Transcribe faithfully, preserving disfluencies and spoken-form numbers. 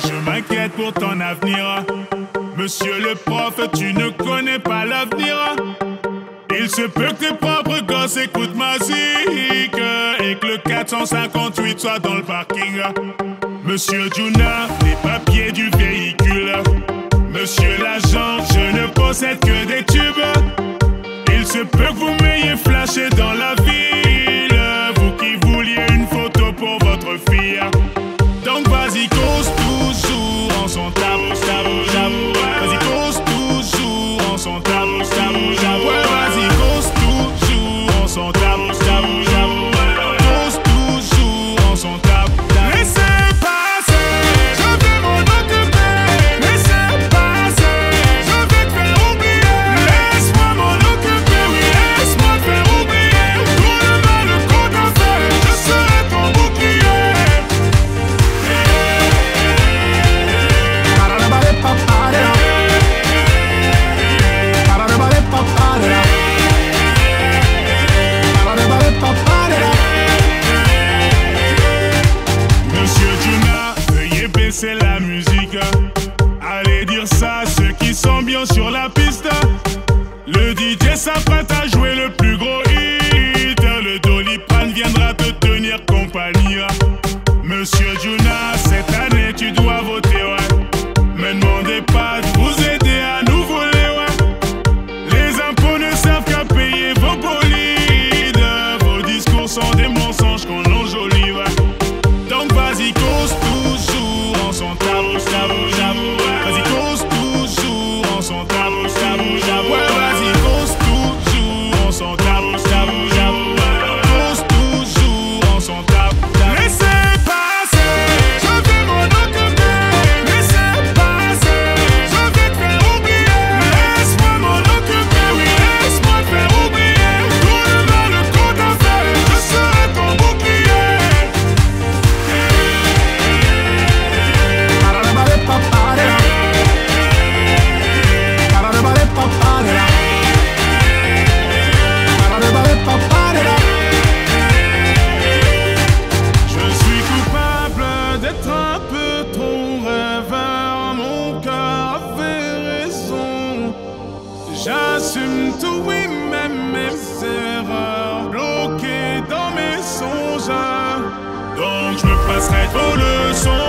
je m'inquiète pour ton avenir. Monsieur le prof, tu ne connais pas l'avenir. Il se peut que tes propres gosses écoutent ma musique et que le quatre cent cinquante-huit soit dans le parking. Monsieur Juna, les papiers du véhicule. Monsieur l'agent, je ne possède que des tubes. Il se peut que vous m'ayez flashé dans la ville, vous qui vouliez une photo pour votre fille. Donc vas-y, cause toujours en son tabou, tabou, tabou. Vas-y, cause toujours en son tabou, tabou, tabou. Ouais, vas-y, cause toujours en son tabou, tabou, tabou. Cause toujours en son tabou. Laissez passer, je vais m'en occuper. Laissez passer, je vais te faire oublier. Laisse-moi m'en occuper, oui, laisse-moi te faire oublier. Tout le mal qu'on t'a fait, je serai ton bouclier. Monsieur Juna, veuillez baisser la musique. Allez dire ça à ceux qui sont bien sur la piste. Le D J s'apprête à jouer le plus gros hit. Le Doliprane viendra te tenir compagnie. Monsieur Juna, cette année tu dois voter, ouais. Me demandez pas de vous aider à nous voler, ouais. Les impôts ne servent qu'à payer vos bolides. Vos discours sont des mensonges qu'on enjolive. Donc vas-y, cause toujours en son tabou, tabou, tabou. Vas-y, cause toujours en son tabou, tabou, tabou. Ouais, vas-y, cause toujours en son tabou, tabou, tabou. Cause toujours en son tabou, tabou. Laissez passer, je vais m'en occuper. Laissez passer, je vais te faire oublier. Laisse-moi m'en occuper, oui, laisse-moi te faire oublier. Tout le mal qu'on t'a fait, je serai ton bouclier. Je suis coupable d'être un peu trop rêveur. Mon cœur avait raison. J'assume tout, oui, même mes erreurs, bloquées dans mes songes. Donc je me passerai vos leçons.